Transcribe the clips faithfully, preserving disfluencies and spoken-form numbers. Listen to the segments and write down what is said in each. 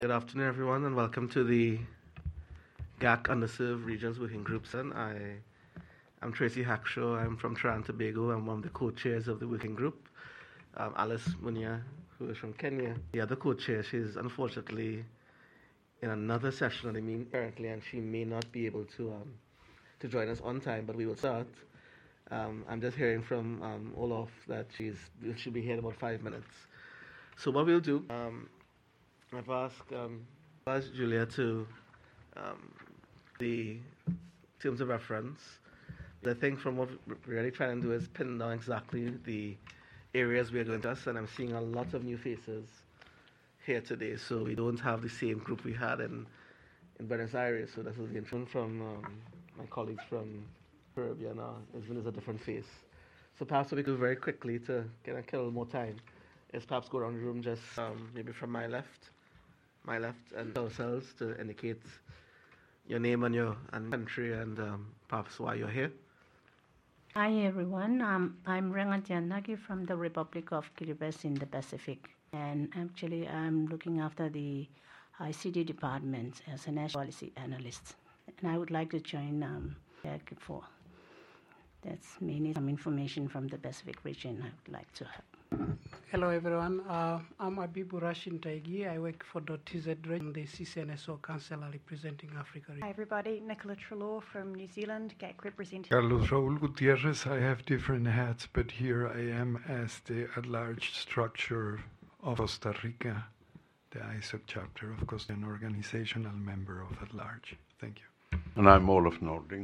Good afternoon, everyone, and welcome to the G A C Underserved Regions Working Group. And I am Tracy Hackshaw. I'm from Trinidad and Tobago. I'm one of the co-chairs of the working group. Um, Alice Munya, who is from Kenya, the other co-chair, she's unfortunately in another session at the meeting currently, and she may not be able to um, to join us on time, but we will start. Um, I'm just hearing from um, Olaf that she's she'll be here in about five minutes. So what we'll do, um, I've asked, um, asked Julia to um, the terms of reference. I think from what we're really trying to do is pin down exactly the areas we're going to us, and I'm seeing a lot of new faces here today, so we don't have the same group we had in, in Buenos Aires. So this is the intro from um, my colleagues from Caribbean. Uh, Isvin is a different face. So perhaps what we could very quickly to kind of kill more time is perhaps go around the room just um, maybe from my left, my left, and ourselves to indicate your name and your and country and um, perhaps why you're here. Hi everyone, um, I'm Renga Tianagi from the Republic of Kiribati in the Pacific, and actually I'm looking after the I C T department as a national policy analyst, and I would like to join um, for. That's mainly some information from the Pacific region I would like to have. Hello everyone, uh, I'm Abibu Rashin Taigi. I work for .T Z region, the C C N S O Council representing Africa. Hi everybody, Nicola Trelaw from New Zealand, G A C representative. Carlos Raul Gutierrez. I have different hats, but here I am as the at-large structure of Costa Rica, the I S O C chapter of Costa Rica, an organizational member of at-large. Thank you. And I'm Olaf Nordling,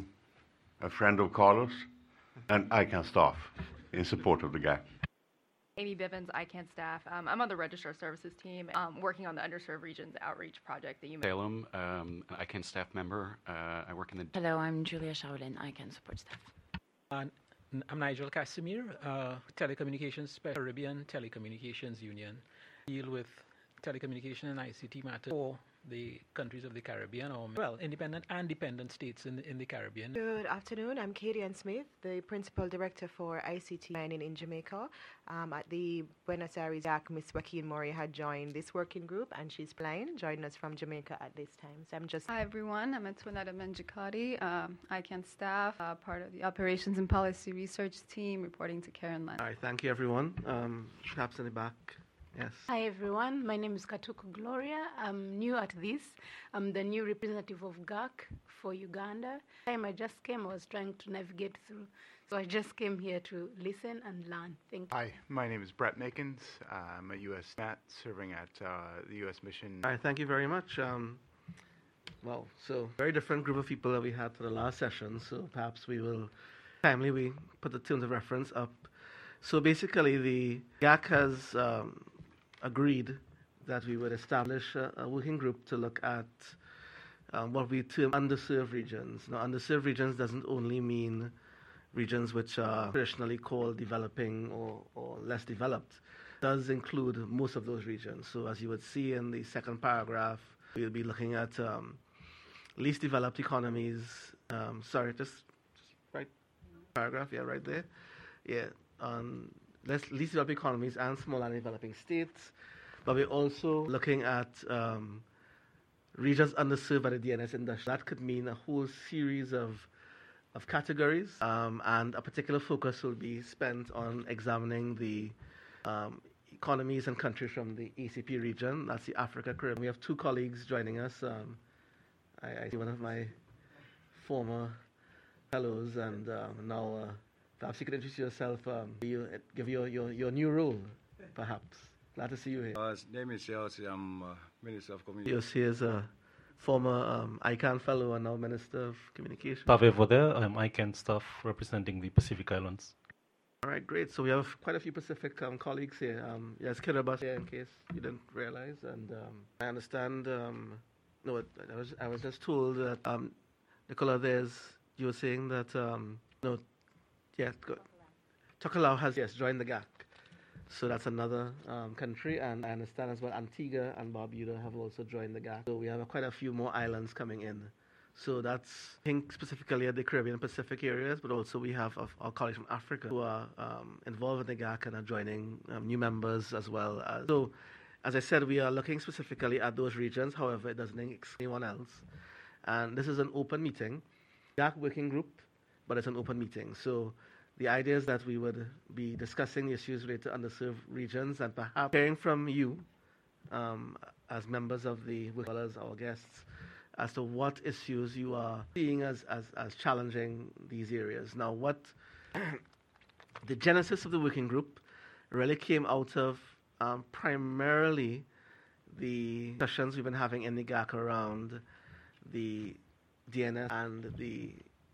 a friend of Carlos, and I CAN staff in support of the G A C. Amy Bivens, I CAN staff. Um, I'm on the Registrar Services team, um, working on the Underserved Regions Outreach Project that you mentioned. Salem, um, an I CAN staff member. Uh, I work in the... Hello, I'm Julia Shaolin, I CAN support staff. Uh, I'm Nigel Casimir, uh, Telecommunications Caribbean Telecommunications Union. Deal with telecommunication and I C T matters for the countries of the Caribbean, or well, independent and dependent states in the, in the Caribbean. Good afternoon. I'm Katie Ann Smith, the Principal Director for I C T in, in Jamaica. Um, at the Buenos Aires G A C, Miss Joaquin Mori had joined this working group, and she's flying, joining us from Jamaica at this time. So I'm just... Hi, everyone. I'm Antoinetta Menjikati, um, I CAN staff, uh, part of the Operations and Policy Research team, reporting to Karen Lund. All right, thank you, everyone. Um, perhaps in the back. Yes. Hi everyone, my name is Katuku Gloria. I'm new at this. I'm the new representative of G A C for Uganda. The time I just came, I was trying to navigate through. So I just came here to listen and learn. Thank you. Hi, my name is Brett Makins. I'm a U S Mat serving at uh, the U S Mission. All right, thank you very much. Um, well, so very different group of people that we had for the last session. So perhaps we will, timely, we put the terms of reference up. So basically the G A C has um, agreed that we would establish a, a working group to look at um, what we term underserved regions. Now, underserved regions doesn't only mean regions which are traditionally called developing or, or less developed. It does include most of those regions. So as you would see in the second paragraph, we'll be looking at um, least developed economies. Um, sorry, just, just right paragraph, yeah, right there. Yeah, on less, least developed economies and small and developing states. But we're also looking at um, regions underserved by the D N S industry. That could mean a whole series of of categories, um, and a particular focus will be spent on examining the um, economies and countries from the A C P region. That's the Africa Caribbean. We have two colleagues joining us. Um, I, I see one of my former fellows, and um, now uh, perhaps you could introduce yourself, um, you, give your, your, your new role, perhaps. Glad to see you here. Uh, his name is Yossi. I'm uh, Minister of Communication. Yossi is a former um, I CAN fellow and now Minister of Communication. Pave Vodel, I'm I CAN staff representing the Pacific Islands. All right, great. So we have quite a few Pacific um, colleagues here. Um, yes, Kiribati here, in case you didn't realize. And um, I understand, um, no, I was, I was just told that, um, Nicola, there's, you were saying that, um, no, yeah, good. Tokelau has, yes, joined the G A C. So that's another um, country, and I understand as well Antigua and Barbuda have also joined the G A C. So we have uh, quite a few more islands coming in. So that's, I think, specifically at the Caribbean and Pacific areas, but also we have of our colleagues from Africa who are um, involved in the G A C and are joining um, new members as well. As. So As I said, we are looking specifically at those regions. However, it doesn't exclude anyone else. And this is an open meeting, G A C working group, but it's an open meeting. So the idea is that we would be discussing issues related to underserved regions and perhaps hearing from you um, as members of the work, as our guests, as to what issues you are seeing as, as, as challenging these areas. Now, what the genesis of the working group really came out of um, primarily the discussions we've been having in the G A C around the D N S and the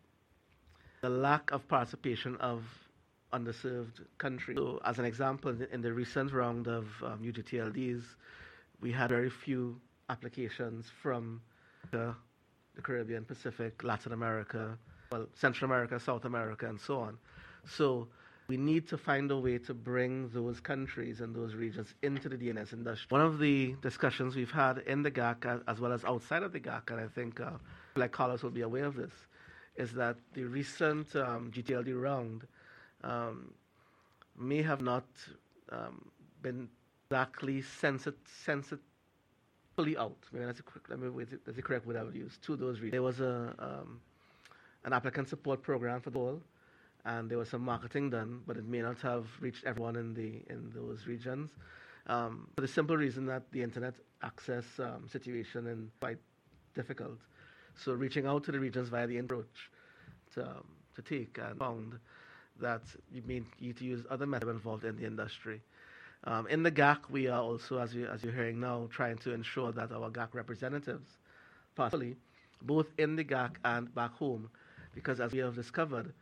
the lack of participation of underserved countries. So, as an example, in the, in the recent round of um, U G T L Ds, we had very few applications from the, the Caribbean, Pacific, Latin America, well, Central America, South America, and so on. So we need to find a way to bring those countries and those regions into the D N S industry. One of the discussions we've had in the G A C, as, as well as outside of the G A C, and I think uh, like Carlos will be aware of this, is that the recent um, G T L D round um, may have not um, been exactly sensit sensit fully out. Maybe that's, a, let me wait, that's the correct word I would use, to those regions. There was a um, an applicant support program for the whole, and there was some marketing done, but it may not have reached everyone in the in those regions, um, for the simple reason that the internet access um, situation is quite difficult. So reaching out to the regions via the approach to, um, to take, and found that you may need to use other methods involved in the industry. Um, in the G A C, we are also, as, you, as you're hearing now, trying to ensure that our G A C representatives, partially, both in the G A C and back home, because as we have discovered,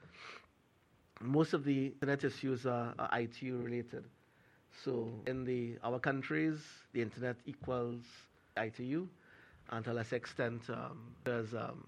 most of the internet issues are, are I T U related. So in the our countries, the internet equals I T U, and to a lesser extent, um, there's um,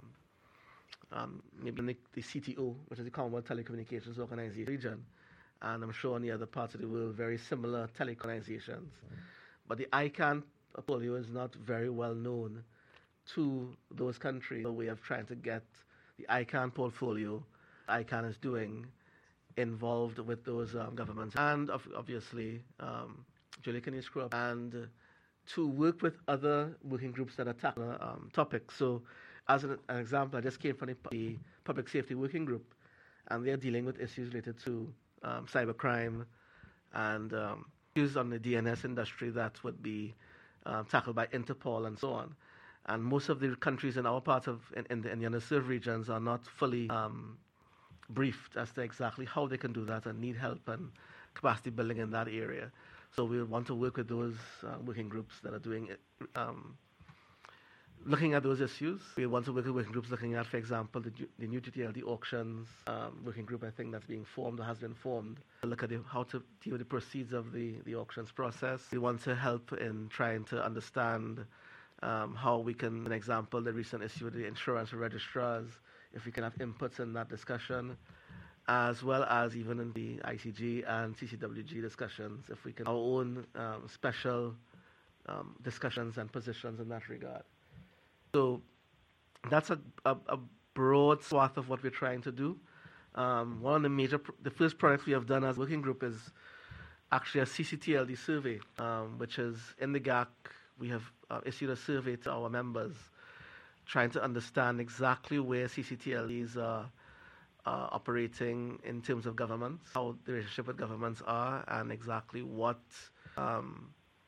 um, maybe the, the C T O, which is the Commonwealth Telecommunications Organization region, and I'm sure in the other parts of the world, very similar telecommunications. But the I CANN portfolio is not very well known to those countries. So we are trying to get the I CANN portfolio, I CANN is doing, involved with those um, governments, and of, obviously, um, Julie, can you screw up? And uh, to work with other working groups that attack um, topics. So, as an, an example, I just came from the, the Public Safety Working Group, and they're dealing with issues related to um, cybercrime and um, issues on the D N S industry that would be um, tackled by Interpol and so on. And most of the countries in our part of in, in, the, in the underserved regions are not fully um, briefed as to exactly how they can do that and need help and capacity building in that area. So we want to work with those uh, working groups that are doing it, um, looking at those issues. We want to work with working groups looking at, for example, the, the new G T L D auctions um, working group, I think that's being formed or has been formed, to look at the, how to deal with the proceeds of the, the auctions process. We want to help in trying to understand um, how we can, an example, the recent issue with the insurance registrars, if we can have inputs in that discussion, as well as even in the I C G and C C W G discussions, if we can our own um, special um, discussions and positions in that regard. So that's a, a, a broad swath of what we're trying to do. Um, one of the major, pr- the first project we have done as a working group is actually a C C T L D survey, um, which is in the G A C. We have uh, issued a survey to our members, trying to understand exactly where C C T L Ds are uh, operating in terms of governments, how the relationship with governments are, and exactly what um,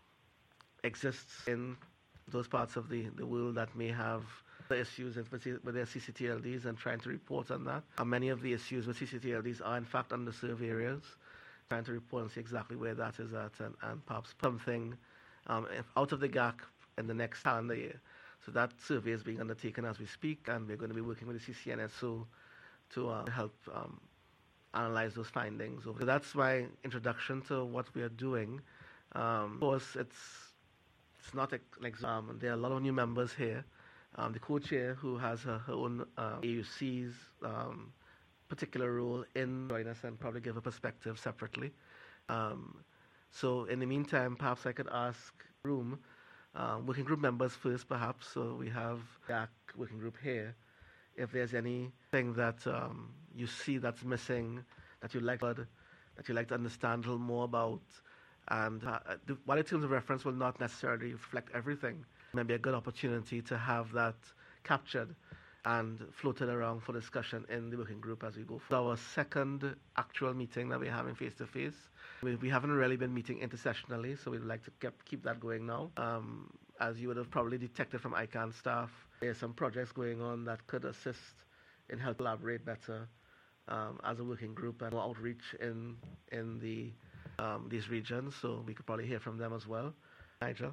exists in those parts of the, the world that may have the issues with their C C T L Ds, and trying to report on that. And many of the issues with C C T L Ds are in fact underserved areas, trying to report and see exactly where that is at, and, and perhaps something um, if out of the G A C in the next calendar year. So that survey is being undertaken as we speak, and we're going to be working with the C C N S O to uh, help um, analyze those findings. So that's my introduction to what we are doing. Um, of course, it's it's not an exam. There are a lot of new members here. Um, the co-chair, who has her, her own uh, A U C's um, particular role in join us and probably give a perspective separately. Um, so in the meantime, perhaps I could ask room uh, working group members first, perhaps. So we have that working group here. If there's anything that um, you see that's missing, that you like, that you like to understand a little more about, And uh, the, while the terms of reference will not necessarily reflect everything, it may be a good opportunity to have that captured and floated around for discussion in the working group as we go forward. Our second actual meeting that we're having face-to-face. We, we haven't really been meeting intersessionally, so we'd like to keep, keep that going now. Um, as you would have probably detected from I CAN staff, there's some projects going on that could assist in help collaborate better um, as a working group and more outreach in, in the, um, these regions, so we could probably hear from them as well. Nigel?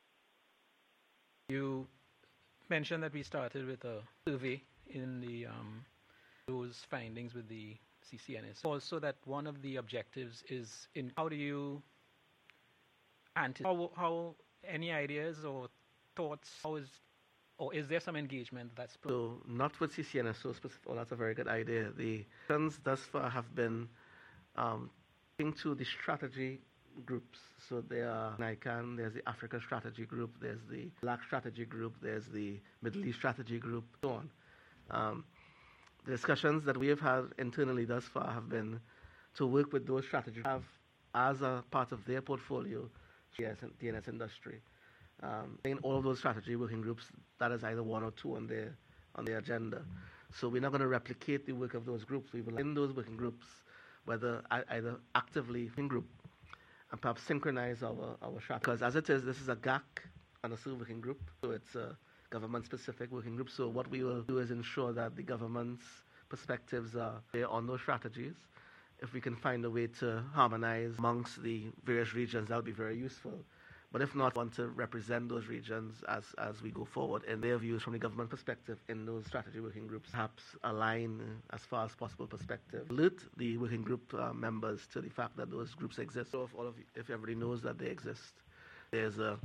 You mentioned that we started with a survey in the um, those findings with the C C N S. Also, that one of the objectives is in how do you anticipate how, how any ideas or thoughts? How is or is there some engagement that's so not with C C N S O specific? Oh, that's a very good idea. The actions thus far have been um, into the strategy groups. So there are I CAN, there's the Africa Strategy Group, there's the Black Strategy Group, there's the Middle East Strategy Group, so on. Um, the discussions that we have had internally thus far have been to work with those strategies have as a part of their portfolio, D N S industry. Um, in all of those strategy working groups, that is either one or two on their on their agenda. So we're not going to replicate the work of those groups. We will in those working groups, whether either actively in group and perhaps synchronize our, our strategy. Because as it is, this is a G A C and a SERV working group, so it's a government-specific working group. So what we will do is ensure that the government's perspectives are there on those strategies. If we can find a way to harmonize amongst the various regions, that would be very useful. But if not, want to represent those regions as, as we go forward in their views from the government perspective in those strategy working groups, perhaps align uh, as far as possible perspective. Alert the working group uh, members to the fact that those groups exist. So if all of you, if everybody knows that they exist, there's a,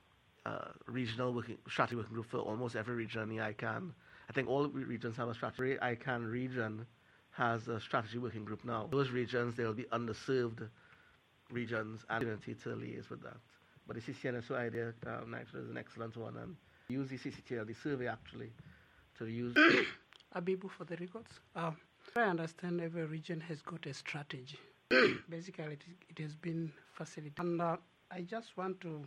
a regional working, strategy working group for almost every region in the I CAN. I think all regions have a strategy. I CAN region has a strategy working group now. Those regions, there will be underserved regions and opportunity to liaise with that. But the C C N S O idea, um, actually, is an excellent one, and use the C C T L, the survey actually, to use. Abibu for the records. Um, I understand every region has got a strategy. Basically, it, it has been facilitated. And uh, I just want to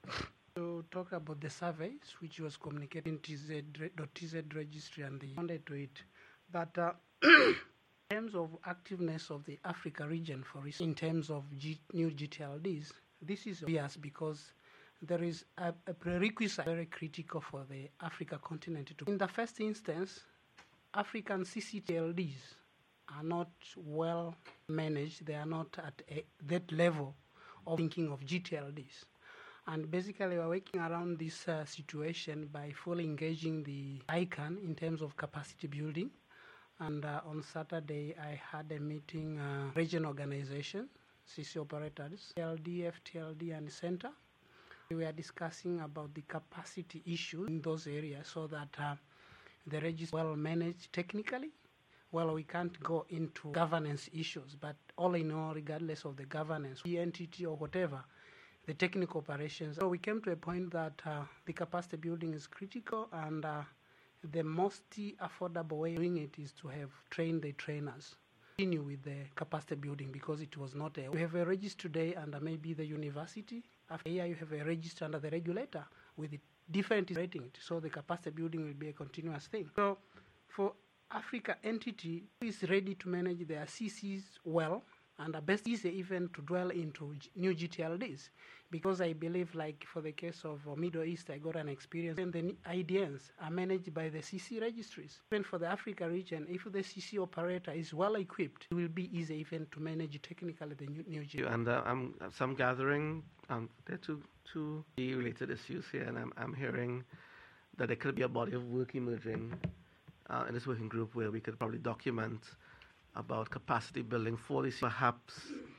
to talk about the surveys, which was communicated in T Z registry and the responded to it. But uh, in terms of activeness of the Africa region, for instance, in terms of G, new G T L Ds, this is obvious because there is a, a prerequisite very critical for the Africa continent to. In the first instance, African C C T L Ds are not well managed. They are not at a, that level of thinking of G T L Ds. And basically, we're working around this uh, situation by fully engaging the I CAN in terms of capacity building. And uh, on Saturday, I had a meeting, uh, region organization, C C operators, T L D, F T L D, and center. We were discussing about the capacity issue in those areas so that uh, the register is well managed technically. Well, we can't go into governance issues, but all in all, regardless of the governance, the entity or whatever, the technical operations. So we came to a point that uh, the capacity building is critical, and uh, the most affordable way of doing it is to have trained the trainers. Continue with the capacity building because it was not a. We have a register today under maybe the university. After a year, you have a register under the regulator with it different rating. So the capacity building will be a continuous thing. So for Africa entity who is ready to manage their C Cs well, and the best is even to dwell into new G T L Ds, because I believe, like for the case of uh, Middle East, I got an experience, and the I D Ns are managed by the C C registries. Even for the Africa region, if the C C operator is well equipped, it will be easy even to manage technically the new, new G T L D. And uh, I'm some gathering, um, there are two two related issues here, and I'm I'm hearing that there could be a body of work emerging uh, in this working group where we could probably document about capacity building for this, perhaps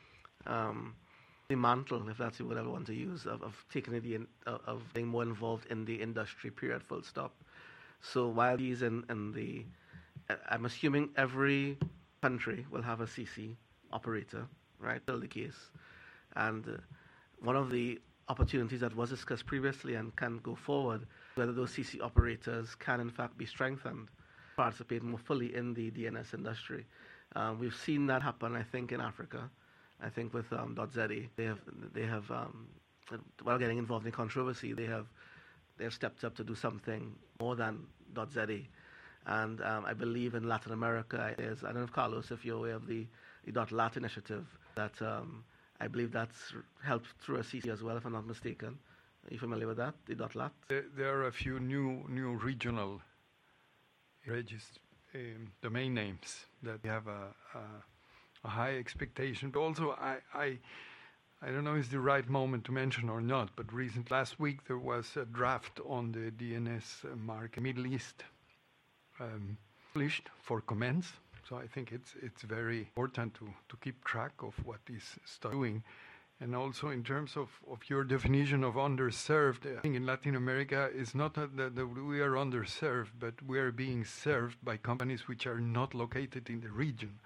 um, the mantle, if that's the word I want to use, of, of taking it in, uh, of being more involved in the industry, period, full stop. So while he's in, in the, uh, I'm assuming every country will have a C C operator, right? Still the case. And uh, one of the opportunities that was discussed previously and can go forward, whether those C C operators can in fact be strengthened, participate more fully in the D N S industry. Um, we've seen that happen, I think, in Africa, I think with um, .ZE, they have they have um, while getting involved in controversy, they have they have stepped up to do something more than .ZE. And um, I believe in Latin America, there's, I don't know if Carlos, if you're aware of the, the .lat initiative, that um, I believe that's helped through a C C as well, if I'm not mistaken. Are you familiar with that, the .lat? There, there are a few new new regional regist- um, domain names that have a, a, a high expectation. But also, I, I I don't know if it's the right moment to mention or not, but recent last week there was a draft on the D N S market Middle East. Um, published for comments, so I think it's it's very important to, to keep track of what is doing, and also in terms of, of your definition of underserved. I think in Latin America it's not that, that we are underserved, but we are being served by companies which are not located in the region.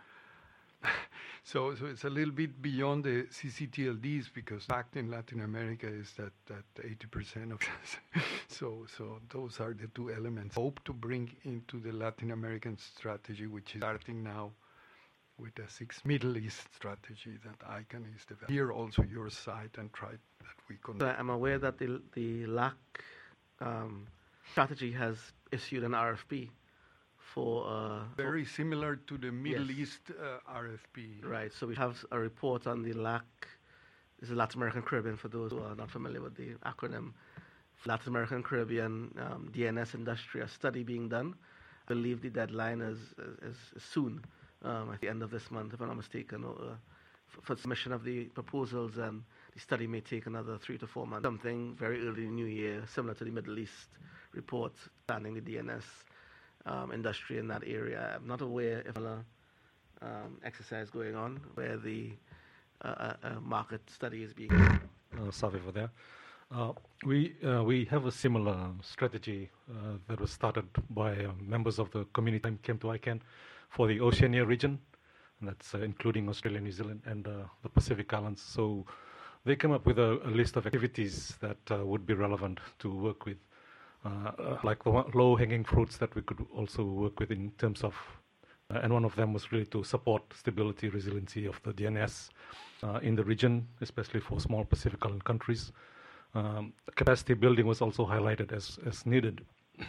so, so it's a little bit beyond the C C T L Ds, because the fact in Latin America is that, that eighty percent of so so those are the two elements. Hope to bring into the Latin American strategy, which is starting now with a six Middle East strategy that ICANN is developing. Here also your side and try that we can. So I'm aware that the the L A C um, strategy has issued an R F P. For, uh, very similar to the Middle yes. East uh, R F P. Right, so we have a report on the L A C. This is Latin American Caribbean, for those who are not familiar with the acronym. Latin American Caribbean um, D N S industry, a study being done. I believe the deadline is, is, is soon, um, at the end of this month, if I'm not mistaken, or, uh, for, for submission of the proposals, and the study may take another three to four months. Something very early in the new year, similar to the Middle East report, standing the D N S Um, industry in that area. I'm not aware if a um, exercise going on where the uh, uh, market study is being. Uh, sorry for that. Uh, we uh, we have a similar strategy uh, that was started by uh, members of the community that came to ICANN for the Oceania region, and that's uh, including Australia, New Zealand, and uh, the Pacific Islands. So they came up with a, a list of activities that uh, would be relevant to work with. Uh, like the low-hanging fruits that we could also work with in terms of, uh, and one of them was really to support stability, resiliency of the D N S uh, in the region, especially for small Pacific Island countries. Um, capacity building was also highlighted as, as needed.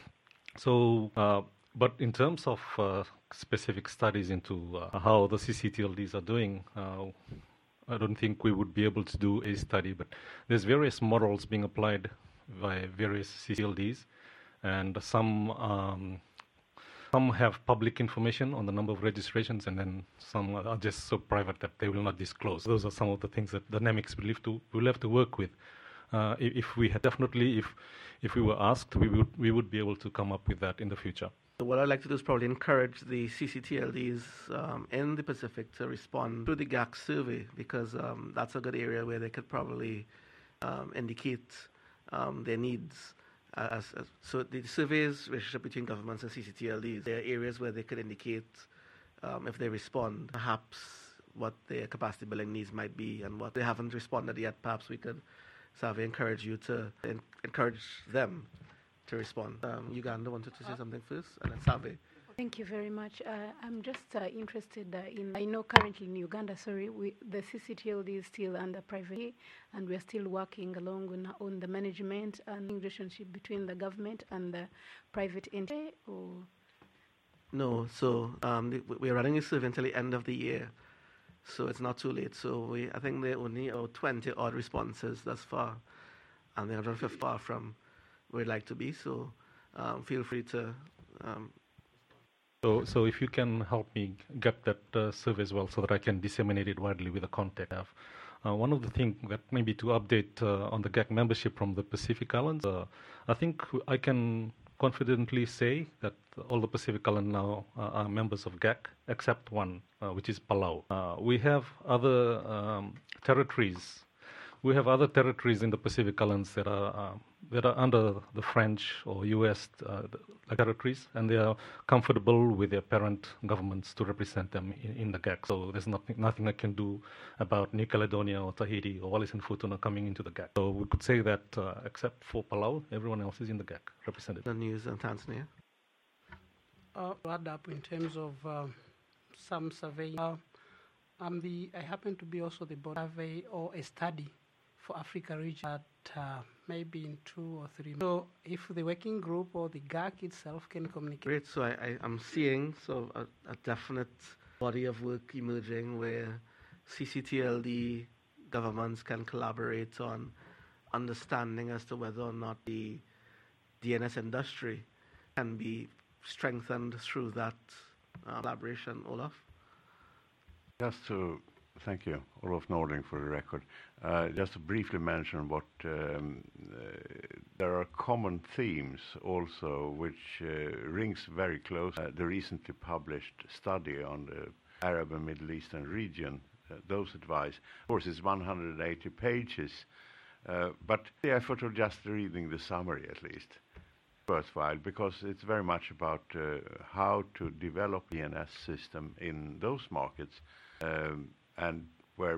So, uh, but in terms of uh, specific studies into uh, how the C C T L Ds are doing, uh, I don't think we would be able to do a study, but there's various models being applied by various C C T L Ds, and some um, some have public information on the number of registrations, and then some are just so private that they will not disclose. Those are some of the things that Dynamics will have to will have to work with. Uh, if, if we had definitely, if if we were asked, we would we would be able to come up with that in the future. So what I'd like to do is probably encourage the C C T L Ds um, in the Pacific to respond to the G A C survey, because um, that's a good area where they could probably um, indicate Um, their needs. Uh, as, as, so the surveys, relationship between governments and C C T L Ds, there are areas where they could indicate, um, if they respond, perhaps what their capacity building needs might be, and what they haven't responded yet. Perhaps we could, Savi, encourage you to en- encourage them to respond. Um, Uganda wanted to say something first, and then Savi. Thank you very much. Uh, I'm just uh, interested uh, in, I know currently in Uganda, sorry, we, the C C T L D is still under private, and we're still working along on, on the management and relationship between the government and the private entity. Or No, so um, the, we're running a survey until the end of the year, so it's not too late. So we, I think there are only oh, twenty odd responses thus far, and they're one hundred fifty far from where we'd like to be. So um, feel free to. Um, So, so if you can help me get that uh, survey as well, so that I can disseminate it widely with the contact I have. Uh, one of the things that maybe to update uh, on the G A C membership from the Pacific Islands, uh, I think I can confidently say that all the Pacific Islands now uh, are members of G A C, except one, uh, which is Palau. Uh, we have other um, territories. We have other territories in the Pacific Islands that are uh, that are under the French or U S uh, territories, and they are comfortable with their parent governments to represent them in, in the G A C. So there's nothing nothing I can do about New Caledonia or Tahiti or Wallis and Futuna coming into the G A C. So we could say that uh, except for Palau, everyone else is in the G A C represented. The news in Tanzania. Uh, to add up in terms of uh, some survey. Uh, I'm the, I happen to be also the board survey or a study for Africa region that uh, maybe in two or three months. So if the working group or the G A C itself can communicate. Great. So I, I, I'm seeing so a, a definite body of work emerging where C C T L D governments can collaborate on understanding as to whether or not the D N S industry can be strengthened through that uh, collaboration. Olaf? Just to thank you, Olaf Nordling, for the record. Uh, just to briefly mention what um, uh, there are common themes also which uh, rings very close. Uh, the recently published study on the Arab and Middle Eastern region, uh, those advice, of course, it's one hundred eighty pages, uh, but the effort of just reading the summary at least worthwhile, because it's very much about uh, how to develop the D N S system in those markets, um, and where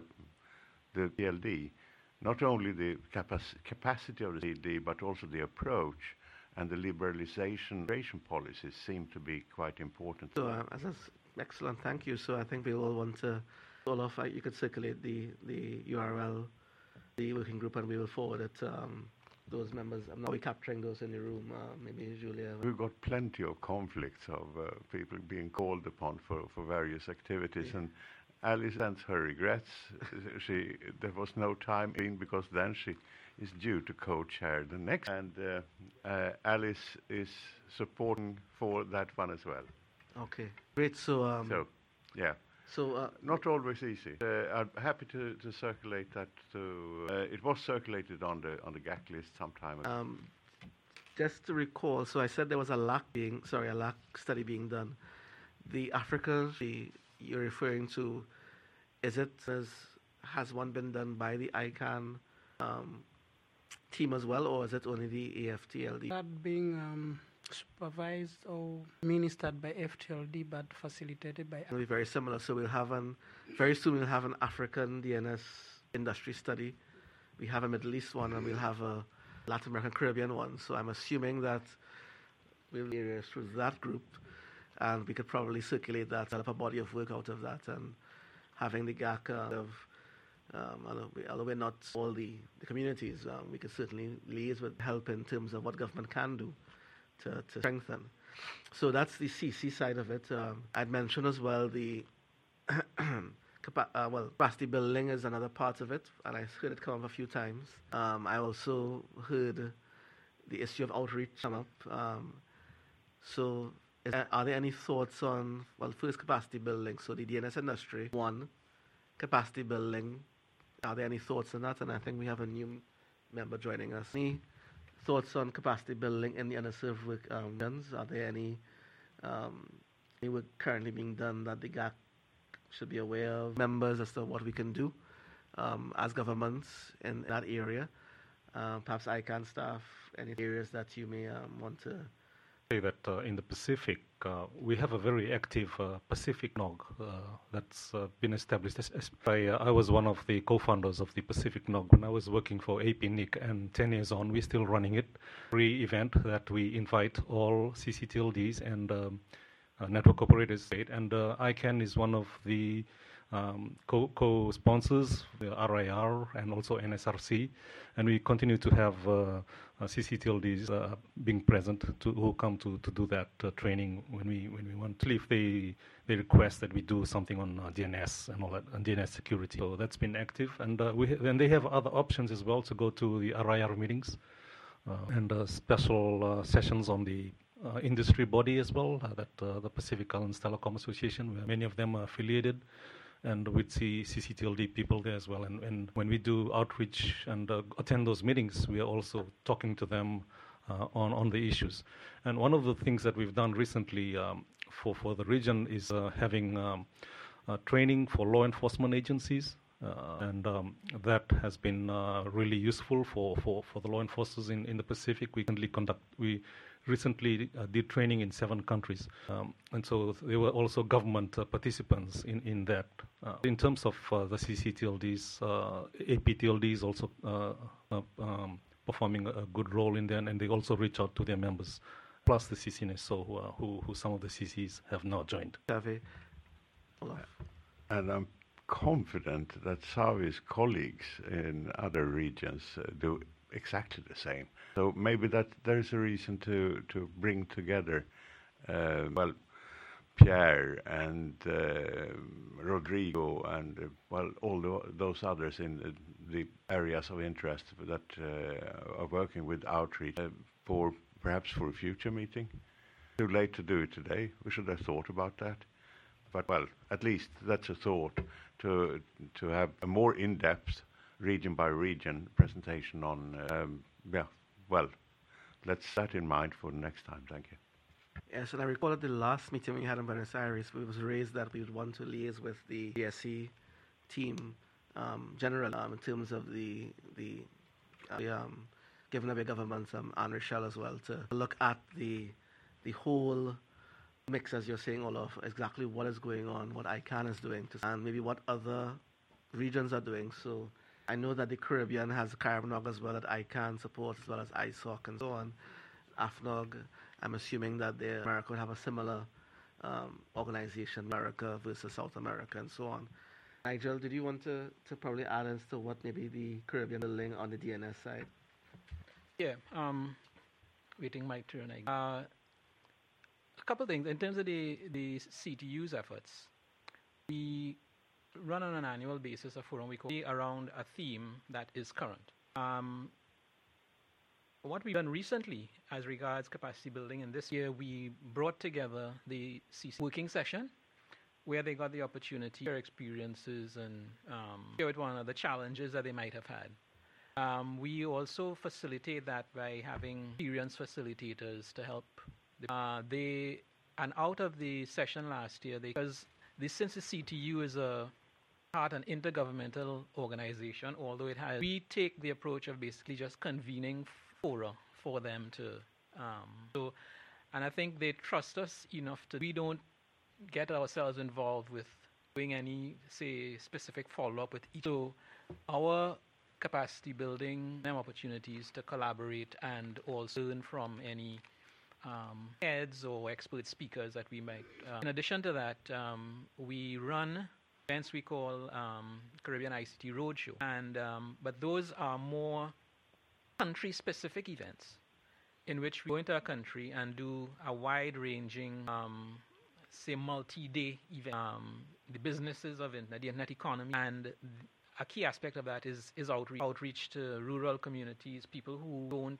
the T L D, not only the capac capacity of the T L D, but also the approach and the liberalization policies seem to be quite important. So, uh, that's excellent, thank you. So I think we all want to, Olaf, uh, you could circulate the, the U R L, the working group, and we will forward it to um, those members. I'm now capturing those in the room, uh, maybe Julia. We've got plenty of conflicts of uh, people being called upon for, for various activities, yeah. And Alice sends her regrets. she there was no time in because then she is due to co-chair the next, and uh, uh, Alice is supporting for that one as well. Okay, great. So, um, so yeah. So uh, not always easy. Uh, I'm happy to, to circulate that. To uh, it was circulated on the on the G A C list sometime ago. Um, just to recall, so I said there was a L A C being sorry a L A C study being done. The Africa the, you're referring to, is it as has one been done by the I CANN um, team as well, or is it only the A F T L D? That being um, supervised or ministered by F T L D, but facilitated by. It'll be very similar. So we'll have an very soon we'll have an African D N S industry study. We have a Middle East one, and we'll have a Latin American Caribbean one. So I'm assuming that we'll be areas through that group, and we could probably circulate that, develop a body of work out of that, and having the G A C of. Um, although, we, although we're not all the, the communities, um, we could certainly liaise with help in terms of what government can do to, to strengthen. So that's the C C side of it. Um, I'd mentioned as well the capa uh, well, capacity building is another part of it, and I heard it come up a few times. Um, I also heard the issue of outreach come up. Um, so is there, are there any thoughts on, well, first capacity building, so the D N S industry, one, capacity building. Are there any thoughts on that? And I think we have a new member joining us. Any thoughts on capacity building in the underserved work um, guns? Are there any, um, any work currently being done that the G A C should be aware of? Members as to what we can do um, as governments in that area? Uh, perhaps I CANN staff, any areas that you may um, want to say that uh, in the Pacific, uh, we have a very active uh, Pacific N O G uh, that's uh, been established. I, uh, I was one of the co-founders of the Pacific N O G when I was working for A P N I C, and ten years on, we're still running it. Free event that we invite all C C T L Ds and um, uh, network operators, and uh, I CANN is one of the Um, co- co-sponsors, the R I R and also N S R C, and we continue to have uh, uh, C C T L Ds uh, being present to who come to, to do that uh, training when we when we want to. If they they request that we do something on uh, D N S and all that, on D N S security, so that's been active, and uh, we ha- and they have other options as well to go to the R I R meetings uh, and uh, special uh, sessions on the uh, industry body as well, uh, that uh, the Pacific Islands Telecom Association, where many of them are affiliated. And we'd see C C T L D people there as well. And, and when we do outreach and uh, attend those meetings, we are also talking to them uh, on, on the issues. And one of the things that we've done recently um, for, for the region is uh, having um, uh, training for law enforcement agencies. Uh, and um, that has been uh, really useful for, for, for the law enforcers in, in the Pacific. We recently conduct, we recently uh, did training in seven countries. Um, and so there were also government uh, participants in, in that. Uh, in terms of uh, the C C T L Ds, uh, A P T L D is also uh, uh, um, performing a good role in there, and they also reach out to their members, plus the C C N S, so uh, who, who some of the C Cs have now joined. And I'm confident that Savi's colleagues in other regions uh, do exactly the same. So maybe that there's a reason to, to bring together, uh, well, Pierre and uh, Rodrigo and, uh, well, all the, those others in the, the areas of interest that uh, are working with outreach uh, for perhaps for a future meeting. Too late to do it today. We should have thought about that. But, well, at least that's a thought to to have a more in-depth, region-by-region presentation on, um, yeah, well, let's that in mind for next time. Thank you. Yes, and I recall at the last meeting we had in Buenos Aires, it was raised that we would want to liaise with the D S C team um, generally um, in terms of the, the, uh, the um, giving away government um, and Rochelle as well, to look at the the whole mix, as you're saying, Olaf, exactly what is going on, what I CANN is doing, to, and maybe what other regions are doing. So I know that the Caribbean has CARIBNOG as well that I CANN supports, as well as I S O C and so on. A F N O G, I'm assuming that they, America would have a similar um, organization, America versus South America and so on. Nigel, did you want to, to probably add as to what maybe the Caribbean building on the D N S side? Yeah, um, waiting my turn. Uh, a couple of things. In terms of the, the C T U's efforts, we run on an annual basis a forum we call around a theme that is current. Um, what we've done recently as regards capacity building, and this year we brought together the C C working session where they got the opportunity to share experiences and um, share with one another the challenges that they might have had. Um, we also facilitate that by having experienced facilitators to help. Uh, they and out of the session last year, they, because this, since the C T U is a part an intergovernmental organization, although it has, we take the approach of basically just convening fora for them to. Um, so, and I think they trust us enough to. We don't get ourselves involved with doing any, say, specific follow-up with each. So, our capacity building them opportunities to collaborate and also learn from any um, heads or expert speakers that we might. Uh, in addition to that, um, we run events we call um, Caribbean I C T Roadshow, and um, but those are more country-specific events in which we go into a country and do a wide-ranging, um, say, multi-day event. Um, the businesses of internet, the internet economy, and th- a key aspect of that is, is outreach, outreach to rural communities, people who don't,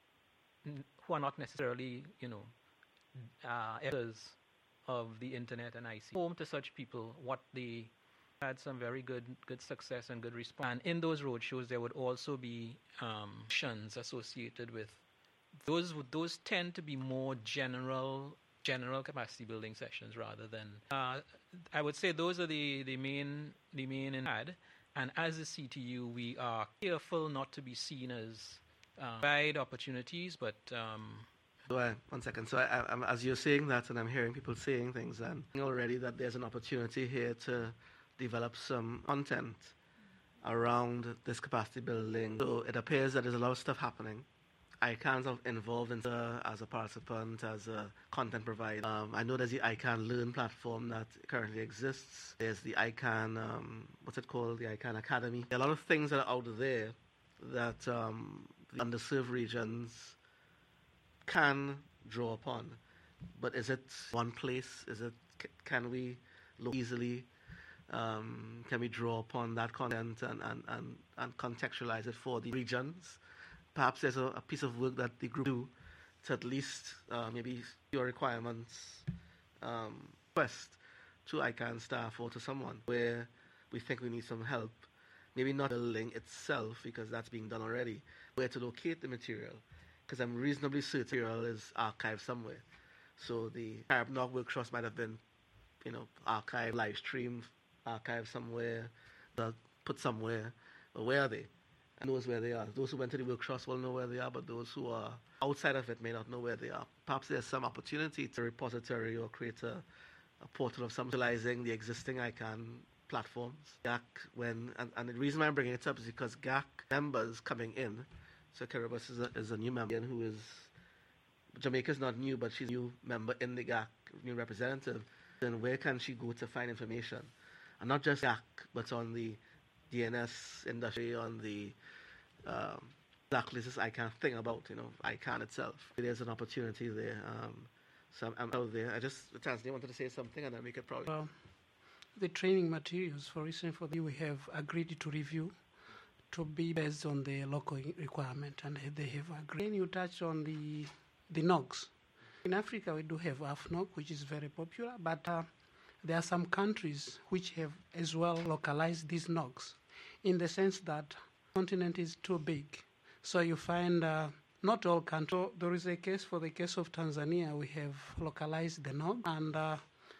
who are not necessarily, you know, uh, editors of the internet and I C T. Home to such people, what they had some very good, good success and good response. And in those roadshows, there would also be um, sessions associated with those. Those tend to be more general, general capacity building sessions rather than. Uh, I would say those are the, the main, the main in ad. And as a C T U, we are careful not to be seen as uh, bad opportunities, but... Um, so I, one second. So I, I'm, as you're saying that, and I'm hearing people saying things, and already that there's an opportunity here to develop some content around this capacity building. So it appears that there's a lot of stuff happening. I CANN's involved in uh, as a participant, as a content provider. Um, I know there's the I CANN Learn platform that currently exists. There's the I CANN, um, what's it called, the I CANN Academy. There are a lot of things that are out there that um, the underserved regions can draw upon. But is it one place? Is it? Can we look easily? Um, can we draw upon that content and, and, and, and contextualize it for the regions? Perhaps there's a, a piece of work that the group do to at least uh, maybe your requirements um, request to I CANN staff or to someone where we think we need some help. Maybe not building itself, because that's being done already, where to locate the material. Because I'm reasonably certain material is archived somewhere. So the CARIBNOG workshops might have been, you know, archived, live streamed, archived somewhere, put somewhere. But where are they? And knows where they are. Those who went to the workshops will know where they are, but those who are outside of it may not know where they are. Perhaps there's some opportunity to repository or create a, a portal of some utilizing the existing I CANN platforms. G A C, when, and, and the reason why I'm bringing it up is because G A C members coming in, so Kiribati is a, is a new member who is, Jamaica's not new, but she's a new member in the G A C, new representative. Then where can she go to find information? and not just G A C, but on the D N S industry, on the um, blacklists I can't think about, you know, I CAN itself. There's an opportunity there. Um, so I'm, I'm out there. I just, Tanzania wanted to say something, and then we could probably... Well, the training materials, for instance, for the, we have agreed to review to be based on the local requirement, and they have agreed. Then you touched on the the N O Gs. In Africa, we do have A F N O G, which is very popular, but uh, there are some countries which have as well localized these N O Gs, in the sense that the continent is too big. So you find uh, not all countries. So there is a case, for the case of Tanzania, we have localized the N O G, and uh,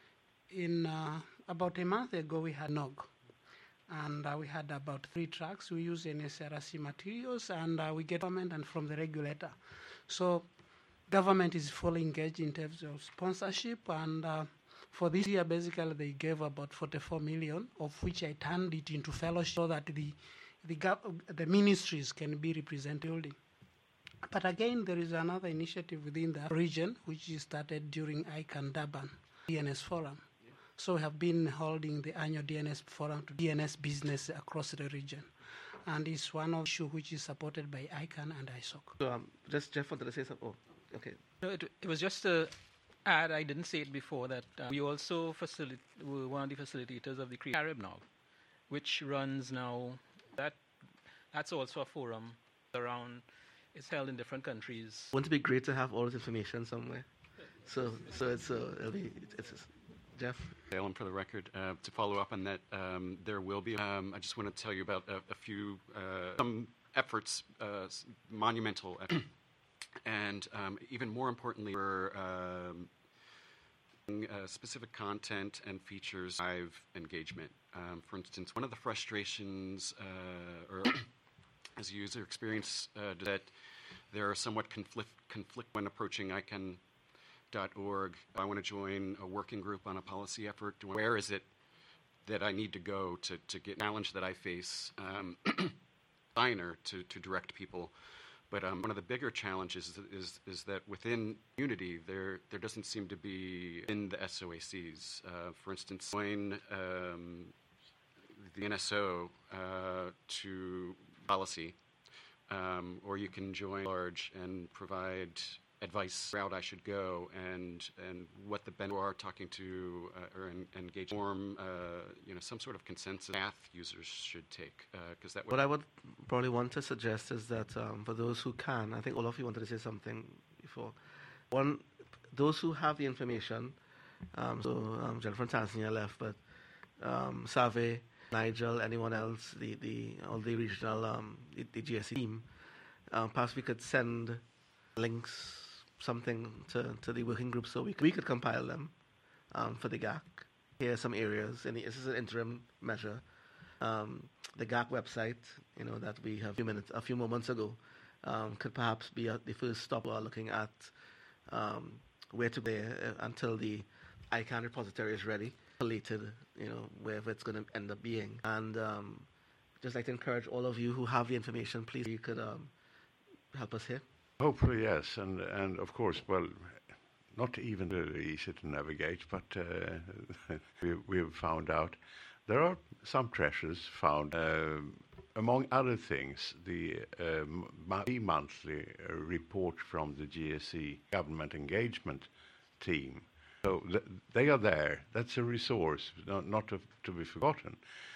in uh, about a month ago, we had N O G. And uh, we had about three tracks. We use N S R C materials, and uh, we get government and from the regulator. So government is fully engaged in terms of sponsorship, and uh, for this year, basically, they gave about forty-four million, of which I turned it into fellowship so that the the, gov- the ministries can be represented. But again, there is another initiative within the region, which is started during I CAN Durban D N S Forum. So we have been holding the annual D N S Forum to D N S business across the region. And it's one of the issues which is supported by I CAN and I S O C. So um, just Jeff wanted to say something. Oh, okay. No, it, it was just to add, I didn't say it before, that uh, we also facilitate, were one of the facilitators of the Carib now, which runs now, that that's also a forum around, it's held in different countries. Wouldn't it be great to have all this information somewhere? So, so it's, uh, it'll be, it's, it's Jeff? Salem, for the record, uh, to follow up on that, um, there will be, um, I just want to tell you about a, a few, uh, some efforts, uh, monumental efforts, and um, even more importantly, for um, uh, specific content and features, live engagement. Um, for instance, one of the frustrations uh, or as a user experience uh, that there are somewhat conflict, conflict when approaching I CAN dot org. I want to join a working group on a policy effort. Where is it that I need to go to, to get challenge that I face um, designer to, to direct people? But um, one of the bigger challenges is, is is that within Unity there there doesn't seem to be in the S O A Cs. Uh, for instance, join um, the N S O uh, to policy, um, or you can join large and provide advice route I should go, and and what the benefits are, talking to uh, or en- engage form uh, you know some sort of consensus path users should take, because uh, that what I would probably want to suggest is that um, for those who can, I think all of you wanted to say something before. One, those who have the information. Um, so um, Jennifer from Tanzania left, but um, Save, Nigel, anyone else, the the all the regional um, the, the G S C team, um, perhaps we could send links, something to, to the working group, so we could, we could compile them um, for the G A C. Here are some areas, and this is an interim measure. Um, the G A C website, you know, that we have a few minutes, a few moments ago, um, could perhaps be a, the first stop while looking at um, where to go there uh, until the I CAN repository is ready, collated, you know, wherever it's going to end up being. And um, just like to encourage all of you who have the information, please, you could um, help us here. Hopefully, yes, and and of course, well, not even really easy to navigate, but uh, we we've found out there are some treasures found. Uh, among other things, the um, monthly uh, report from the G S C Government Engagement Team. So th- they are there. That's a resource, not, not to, to be forgotten.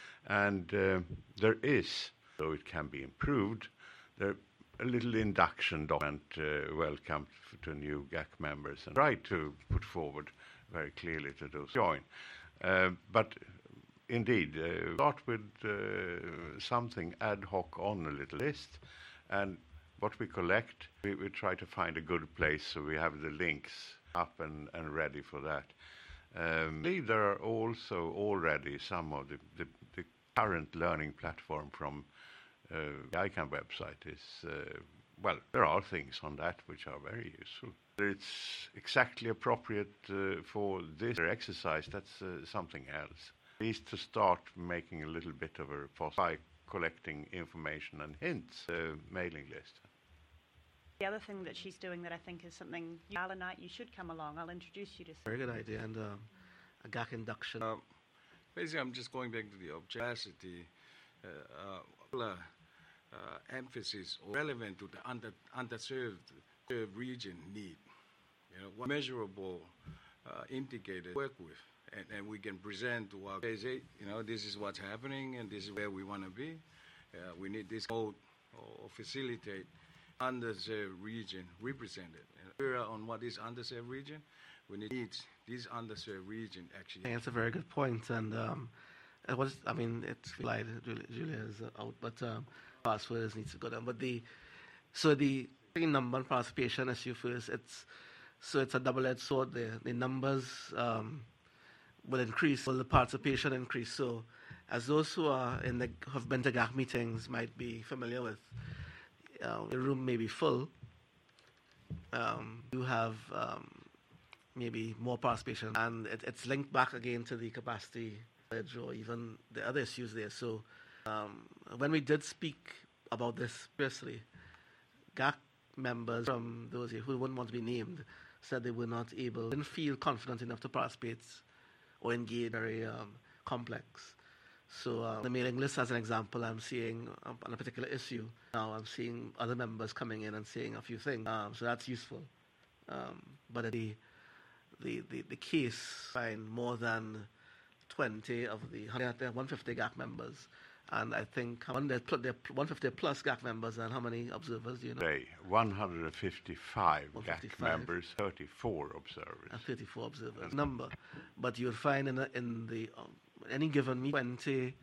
And uh, there is, though it can be improved, there. A little induction document, uh, welcome to new G A C members, and try to put forward very clearly to those who join. Uh, but indeed, uh, start with uh, something ad hoc on a little list, and what we collect, we, we try to find a good place so we have the links up and, and ready for that. Um, I believe there are also already some of the, the, the current learning platform from Uh, the I CAN website is, uh, well, there are things on that which are very useful. It's exactly appropriate uh, for this exercise, that's uh, something else. At least to start making a little bit of a report by collecting information and hints, uh, mailing list. The other thing that she's doing that I think is something, Alanite, you should come along. I'll introduce you to. Very good idea, and uh, a G A C induction. Uh, basically, I'm just going back to the objectivity, uh, uh, uh, emphasis or relevant to the under, underserved served region need. You know, what measurable uh, indicator to work with, and, and we can present to our guys, hey, you know, this is what's happening, and this is where we want to be. Uh, we need this mode or facilitate underserved region represented. And on what is underserved region, we need this underserved region actually. I think that's a very good point, and um, it was, I mean, it's like Julia, Julia is out, but um, passwords needs to go down. But the so the number and participation issue first, it's so it's a double-edged sword there. The numbers um, will increase, will the participation increase? So, as those who are in the have been to G A C meetings might be familiar with, uh, the room may be full. Um, you have um, maybe more participation, and it, it's linked back again to the capacity or even the other issues there. So, um, when we did speak about this previously, G A C members from those here who wouldn't want to be named said they were not able, didn't feel confident enough to participate or engage. Very um, complex. So uh, the mailing list, as an example, I'm seeing um, on a particular issue. Now I'm seeing other members coming in and saying a few things. Um, so that's useful. Um, but the the the, the case find more than twenty of the one hundred fifty G A C members. And I think one hundred fifty plus G A C members, and how many observers do you know? Today, one hundred fifty-five G A C members, thirty-four observers. And thirty-four observers. Number. But you'll find in, a, in the um, any given meeting, twenty,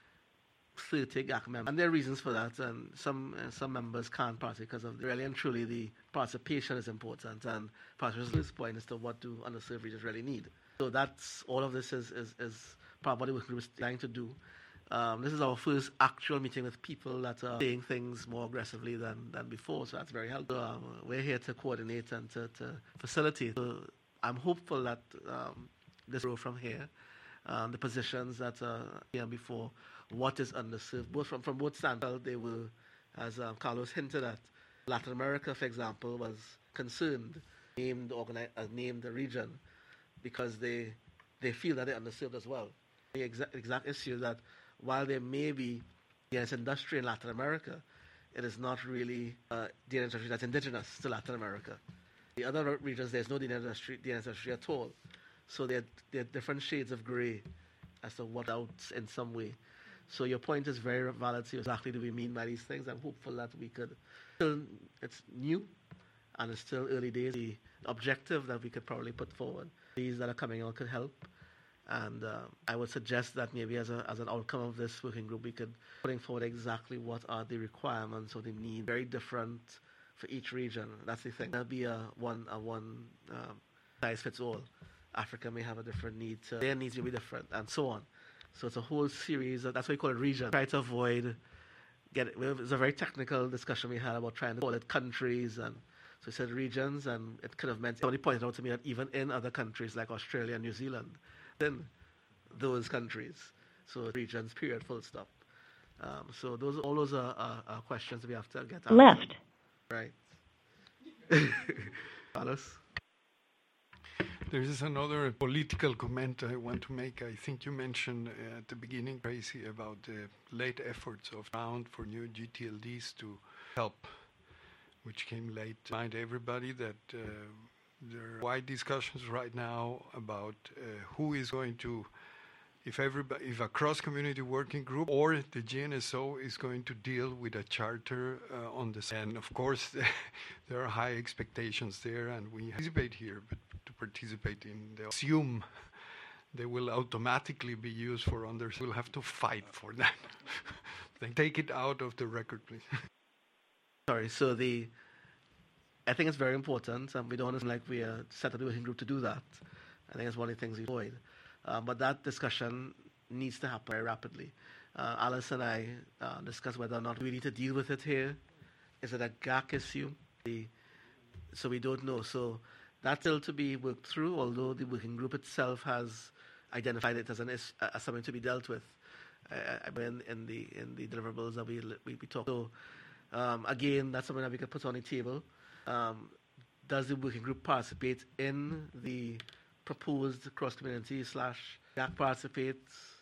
thirty G A C members. And there are reasons for that. And some uh, some members can't participate because of really and truly the participation is important. And participation's point is to what do underserved regions really need. So that's all of this is, is, is part of what the working group is trying to do. Um, this is our first actual meeting with people that are saying things more aggressively than, than before, so that's very helpful. Um, we're here to coordinate and to, to facilitate. So I'm hopeful that um, this grow from here. Um, the positions that are here before, what is underserved, both from, from both standpoints, they will, as um, Carlos hinted at, Latin America, for example, was concerned, named organize, uh, named the region, because they they feel that they're underserved as well. The exact, exact issue that while there may be D N S industry in Latin America, it is not really uh, D N S industry that's indigenous to Latin America. The other regions, there's no D N S industry, D N S industry at all. So there, there are different shades of grey as to what outs in some way. So your point is very valid. So exactly do we mean by these things? I'm hopeful that we could. Still, it's new, and it's still early days. The objective that we could probably put forward, these that are coming out could help. And uh, I would suggest that maybe as a as an outcome of this working group, we could putting forward exactly what are the requirements or the need, very different for each region. That's the thing. There'll be a one a one um, size fits all. Africa may have a different need. So their needs will be different, and so on. So it's a whole series. Of, that's why we call it region. Try to avoid get it. It was a very technical discussion we had about trying to call it countries, and so we said regions, and it could have meant. Somebody pointed out to me that even in other countries like Australia and New Zealand, in those countries, so regions, period, full stop. Um, so those, all those are, are, are questions we have to get answered. Left. Right. Alice? There is another political comment I want to make. I think you mentioned uh, at the beginning, Tracy, about the late efforts of round for new G T L Ds to help, which came late. Remind everybody that uh, there are wide discussions right now about uh, who is going to, if everybody, if a cross-community working group or the G N S O is going to deal with a charter uh, on this. And of course, there are high expectations there, and we participate here, but to participate in, they assume they will automatically be used for others. We'll have to fight for that. Then take it out of the record, please. Sorry, so the, I think it's very important, and we don't want to like we are set up a working group to do that. I think it's one of the things we avoid. Uh, but that discussion needs to happen very rapidly. Uh, Alice and I uh, discussed whether or not we need to deal with it here. Is it a G A C issue? The, so we don't know. So that's still to be worked through, although the working group itself has identified it as, an is, uh, as something to be dealt with uh, in, in, the, in the deliverables that we, we, we talked. So um, again, that's something that we can put on the table. Um, does the working group participate in the proposed cross-community slash G A C participates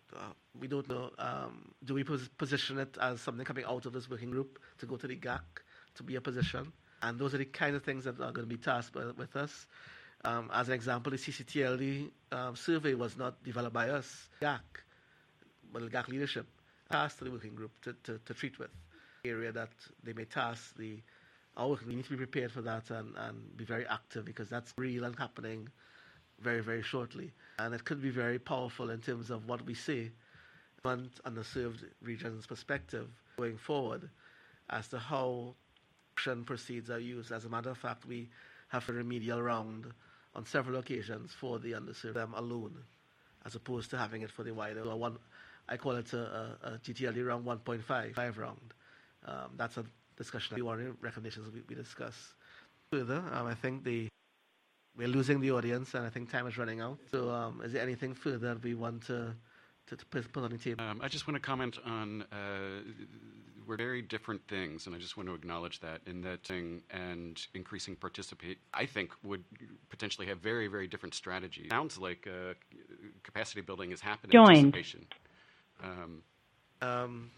uh, we don't know, um, do we pos- position it as something coming out of this working group to go to the G A C to be a position? And those are the kind of things that are going to be tasked by, with us. Um, as an example, the C C T L D um, survey was not developed by us, G A C, but the G A C leadership tasked to the working group to, to, to treat with. Area that they may task the our working. We need to be prepared for that and, and be very active, because that's real and happening very, very shortly. And it could be very powerful in terms of what we say from underserved regions' perspective going forward as to how action proceeds are used. As a matter of fact, we have a remedial round on several occasions for the underserved them alone, as opposed to having it for the wider. So one, I call it a, a, a G T L D round one point five, five round. Um, that's a discussion. The warning recommendations we, we discuss further. Um, I think the we're losing the audience, and I think time is running out. So, um, is there anything further that we want to to, to put on the table? Um, I just want to comment on uh, we're very different things, and I just want to acknowledge that. In that thing and increasing participate, I think would potentially have very, very different strategies. Sounds like uh, capacity building is happening. Joined. Participation. Um, Um,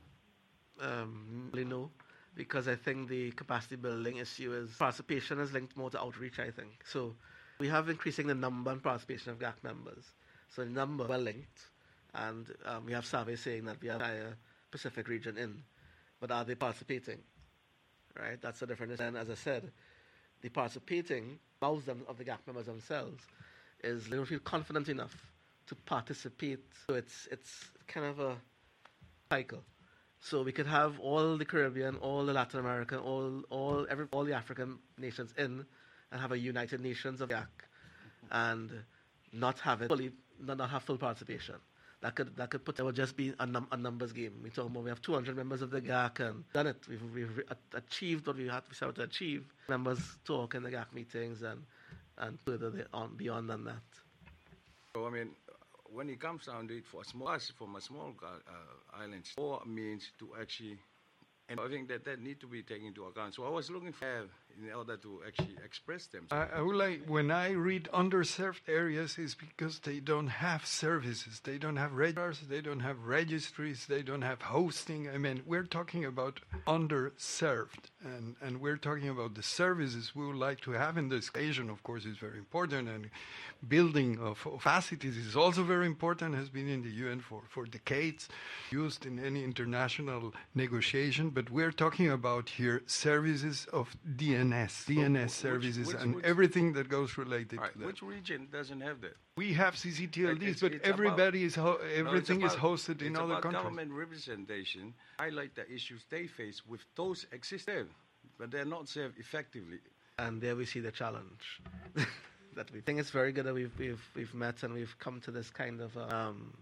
um, really no, because I think the capacity building issue is participation is linked more to outreach, I think. So we have increasing the number and participation of G A C members. So the number well linked, and um, we have surveys saying that we have a higher Pacific region in, but are they participating? Right, that's the difference. And as I said, the participating allows them of the G A C members themselves is they don't feel confident enough to participate. So it's it's kind of a cycle. So we could have all the Caribbean, all the Latin American, all all every all the African nations in, and have a United Nations of G A C, and not have it fully, not, not have full participation. That could that could put it would just be a, num, a numbers game. We talk about we have two hundred members of the G A C and done it. We've we've achieved what we had we set out to achieve. Members talk in the G A C meetings and and further on beyond than that. So I mean, when it comes down to it, for small, us from a small uh, island, more means to actually, and I think that that need to be taken into account. So I was looking for in order to actually express them. I, I would like, when I read underserved areas, is because they don't have services, they don't have registrars, they don't have registries, they don't have hosting. I mean, we're talking about underserved, and, and we're talking about the services we would like to have in this occasion. Of course, is very important, and building of, of facilities is also very important, has been in the U N for, for decades, used in any international negotiation. But we're talking about here services of D N S, D N S So services, which- which- and which- everything that goes related All right, to that. which region doesn't have that? We have C C T L Ds, It's- but it's about- everybody is ho- No, it's everything is about- hosted in it's other about countries. Government representation highlight the issues they face with those existing, but they're not served effectively. And there we see the challenge. that we think it's very good that we've we've we've met and we've come to this kind of um,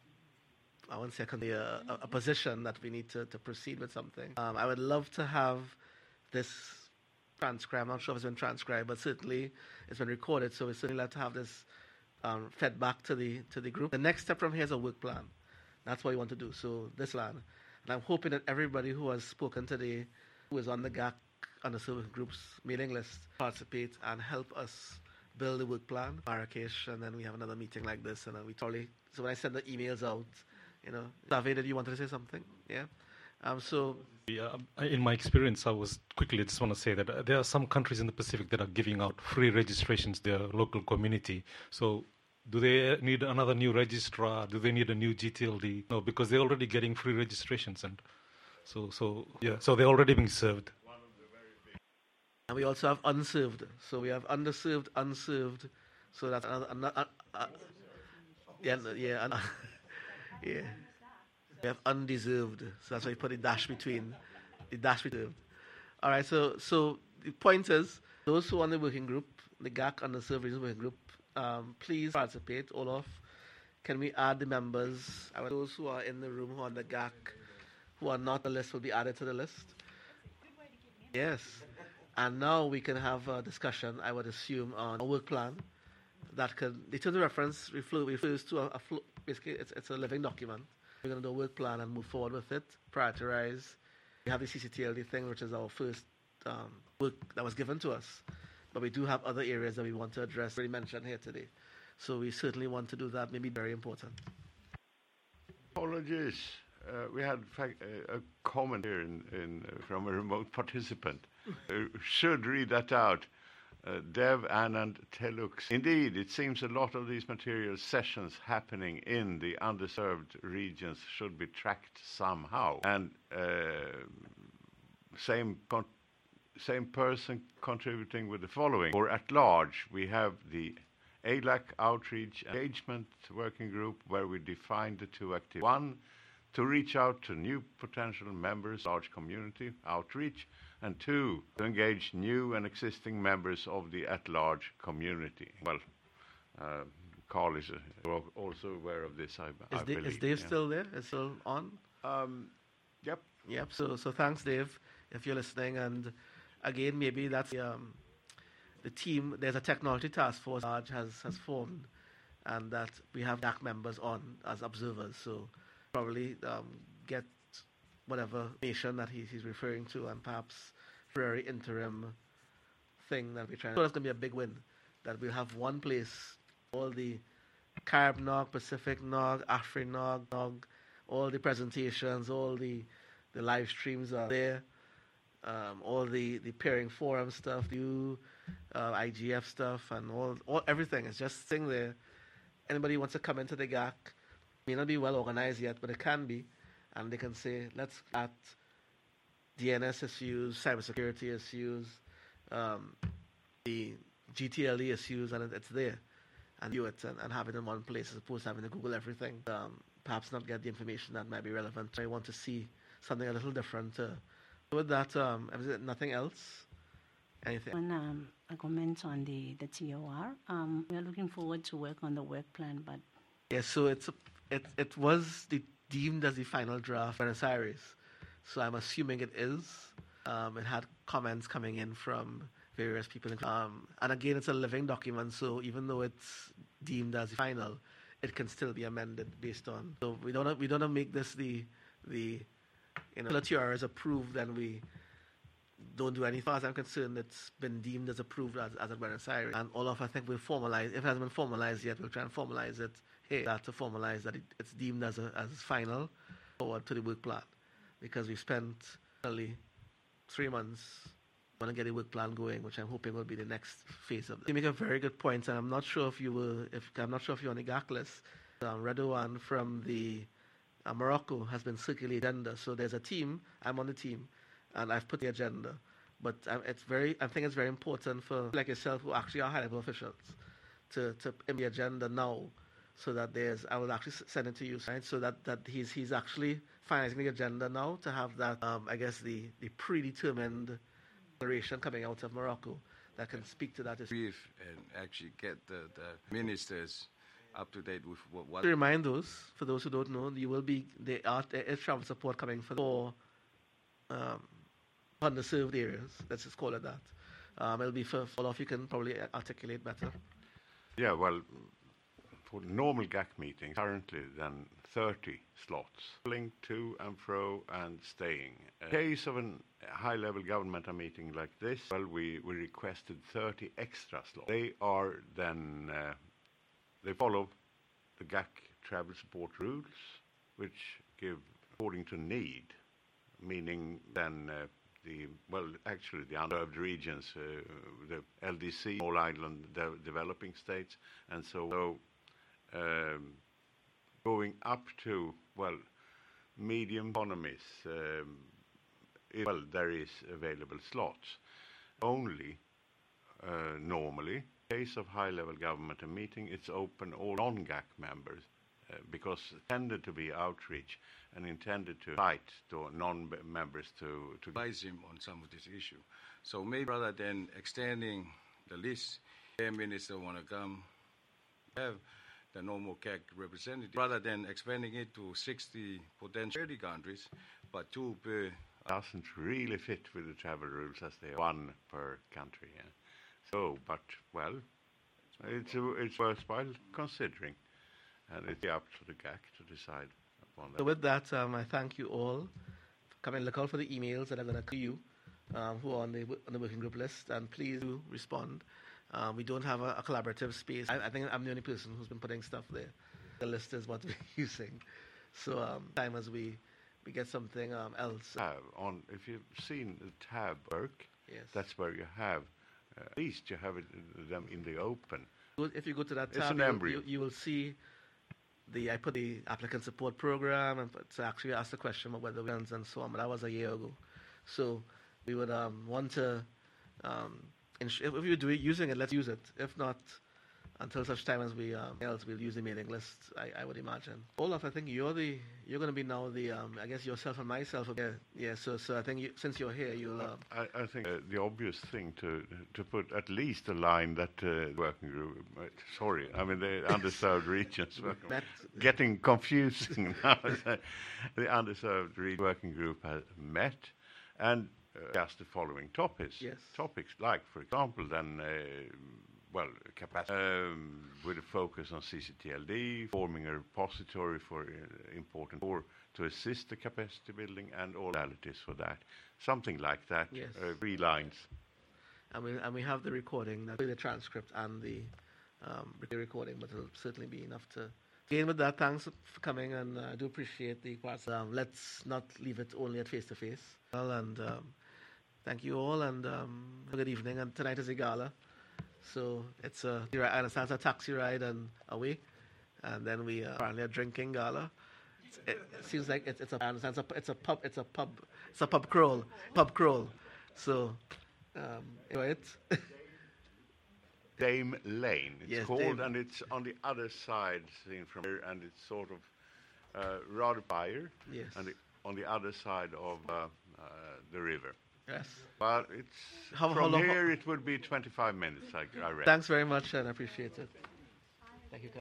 I won't say a, a, a position that we need to, to proceed with something. Um, I would love to have this transcribed. I'm not sure if it's been transcribed, but certainly it's been recorded. So we certainly like to have this um, fed back to the to the group. The next step from here is a work plan. That's what we want to do. So this land, and I'm hoping that everybody who has spoken today, who is on the G A C underserved groups mailing list, participate and help us build a work plan, Marrakesh, and then we have another meeting like this, and then we probably. So when I send the emails out, you know, David, did you want to say something? Yeah. Um. So. Yeah, in my experience, I was quickly just want to say that uh, there are some countries in the Pacific that are giving out free registrations to their local community. So, do they need another new registrar? Do they need a new G T L D? No, because they're already getting free registrations, and so so yeah, so they're already being served. And we also have unserved. So we have underserved, unserved. So that's another. another uh, uh, yeah, yeah, uh, yeah. We have undeserved. So that's why you put a dash between the dash between. All right. So so the point is, those who are on the working group, the G A C underserved regions working group, um, please participate. Olaf, can we add the members? I those who are in the room who are on the G A C, who are not on the list, will be added to the list. Yes. And now we can have a discussion, I would assume, on a work plan that can, the terms of reference refers, refers to a, a flo- basically it's, it's a living document. We're going to do a work plan and move forward with it, prioritize. We have the C C T L D thing, which is our first um, work that was given to us. But we do have other areas that we want to address, already mentioned here today. So we certainly want to do that, maybe very important. Apologies. Uh, we had fact, uh, a comment here in, in, uh, from a remote participant. uh, should read that out. Uh, Dev Anand Telux. Indeed, it seems a lot of these material sessions happening in the underserved regions should be tracked somehow. And uh, same con- same person contributing with the following. Or at large, we have the A L A C Outreach Engagement Working Group where we define the two activities. One, to reach out to new potential members, large community outreach, and two, to engage new and existing members of the at-large community. Well, uh, Carl is uh, also aware of this, I, is I Dave, believe. Is Dave yeah. still there? Is still on? Um, yep. Yep. So, so thanks, Dave, if you're listening. And again, maybe that's the, um, the team. There's a technology task force that has has formed, and that we have D A C members on as observers. So probably um, get whatever nation that he, he's referring to, and perhaps very interim thing that we're trying. So that's going to be a big win, that we'll have one place, all the Carib N O G, Pacific N O G, Afri N O G, N O G, all the presentations, all the, the live streams are there, um, all the, the peering forum stuff, the uh, I G F stuff, and all, all everything is just sitting there. Anybody wants to come into the G A C, may not be well organized yet, but it can be. And they can say, let's at D N S issues, cybersecurity issues, um, the G T L E issues, and it, it's there. And view it and, and have it in one place as opposed to having to Google everything. Um, perhaps not get the information that might be relevant. I want to see something a little different. Uh, with that, um, is it nothing else? Anything? One, um, a comment on the, the T O R. Um, we are looking forward to work on the work plan, but... Yeah, so it's a, it, it was the deemed as the final draft in Buenos Aires. So I'm assuming it is. Um, it had comments coming in from various people. Um, and again, it's a living document, so even though it's deemed as the final, it can still be amended based on. So we don't we don't make this the the you know the T O R is approved, and we don't do anything. As far as I'm concerned, it's been deemed as approved as as a Buenos Aires, and all of I think we'll formalize. If it hasn't been formalized yet, we'll try and formalize it. Hey, that to formalize that it, it's deemed as a as final forward to the work plan, because we've spent only three months want to get the work plan going, which I'm hoping will be the next phase of it. You make a very good point, and I'm not sure if you were, if I'm not sure if you're on the G A C list. Um, Redouane from the uh, Morocco has been circulating the agenda, so there's a team. I'm on the team, and I've put the agenda. But um, it's very, I think it's very important for like yourself, who actually are high-level officials, to to in the agenda now, so that there's, I will actually send it to you, right? So that, that he's he's actually finalizing the agenda now to have that, um, I guess, the, the predetermined declaration coming out of Morocco that can speak to that issue. Brief and actually get the, the ministers up to date with what. what To remind those, for those who don't know, you will be, there, are, there is travel support coming for four um, underserved areas, let's just call it that. Um, it'll be for all of you can probably articulate better. Yeah, well, for normal G A C meetings, currently then thirty slots, linked to and fro and staying. In case of a high-level governmental meeting like this, well, we, we requested thirty extra slots. They are then, uh, they follow the G A C travel support rules, which give according to need, meaning then uh, the, well, actually the underserved regions, uh, the L D C, small island de- developing states, and so, so um, going up to, well, medium economies, um, it, well, there is available slots. Only, uh, normally, in case of high-level government meeting, it's open all non-G A C members, uh, because intended to be outreach and intended to fight to non-members to, to advise him on some of this issue. So maybe rather than extending the list, the minister want to come, have the normal C A C representative, rather than expanding it to sixty potential thirty countries, but two per. Doesn't really fit with the travel rules as they are one per country. Yeah. So, but well, it's a, it's worthwhile considering, and it's up to the G A C to decide upon that. So with that, um, I thank you all for coming. Look out for the emails that are going to come to you, um, who are on the on the working group list, and please do respond. Um, we don't have a, a collaborative space. I, I think I'm the only person who's been putting stuff there. The list is what we're using. So um, time as we we get something um, else. Have on if you've seen the tab work, yes, that's where you have uh, at least you have it, them in the open. If you go to that It's tab, an you, embryo. you, you will see the I put the applicant support program, and to actually ask the question of whether we and so on. But that was a year ago, so we would um, want to um, ins- if we do it using it, let's use it. If not, until such time as we um, else we'll use the mailing list. I, I would imagine. Olaf, I think you're the you're going to be now the um, I guess yourself and myself. Yeah, yeah. So so I think you, since you're here, you'll. Um, I, I think uh, the obvious thing to to put at least a line that uh, working group. Uh, sorry, I mean the underserved regions. Met. Getting confusing now. The underserved re- working group has met and uh, just the following topics. Yes. Topics like, for example, then. Uh, Well, capacity um, with a focus on C C T L D, forming a repository for uh, important or to assist the capacity building and all modalities for that, something like that. Yes. Uh, three lines. And we and we have the recording, that the transcript and the um, the recording, but it'll certainly be enough to. Again, with that, thanks for coming, and uh, I do appreciate the parts. Um, let's not leave it only at face to face. Well, and um, thank you all, and um, good evening. And tonight is a gala. So it's a, I understand it's a taxi ride and away, and then we uh, apparently a drinking gala. It's, it, it seems like it's, it's a, I understand it's a, it's a pub, it's a pub, it's a pub crawl, pub crawl. So um, enjoy it. Dame Lane, it's Yes, called, Dame. and it's on the other side, seen from here, and it's sort of uh, rather higher, Yes. and the, on the other side of uh, uh, the river. Yes. But it's How- how from long- here it would be twenty-five minutes, I, I reckon. Thanks very much, and I appreciate it. Thank you.